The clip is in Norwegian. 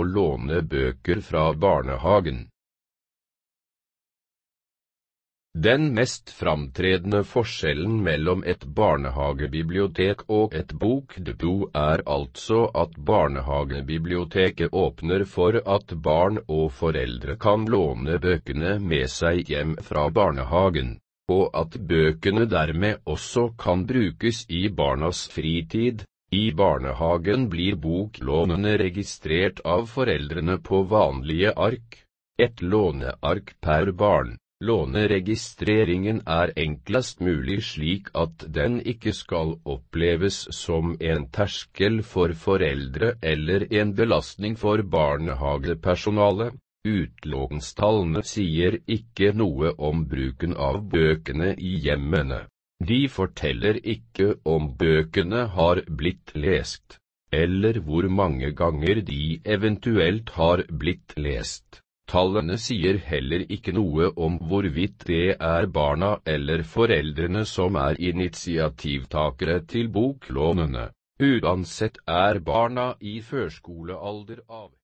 å låne bøker fra barnehagen. Den mest framtredende forskjellen mellom et barnehagebibliotek og et bokdepot altså at barnehagebiblioteket åpner for at barn og foreldre kan låne bøkene med seg hjem fra barnehagen, og at bøkene dermed også kan brukes i barnas fritid. I barnehagen blir boklånene registrert av foreldrene på vanlige ark, et låneark per barn. Låneregistreringen enklest mulig slik at den ikke skal oppleves som en terskel for foreldre eller en belastning for barnehagepersonalet. Utlånstallene sier ikke noe om bruken av bøkene i hjemmene. De forteller ikke om bøkene har blitt lest, eller hvor mange ganger de eventuelt har blitt lest. Tallene sier heller ikke noe om hvorvidt det barna eller foreldrene som initiativtakere til boklånene. Uansett barna i førskolealder av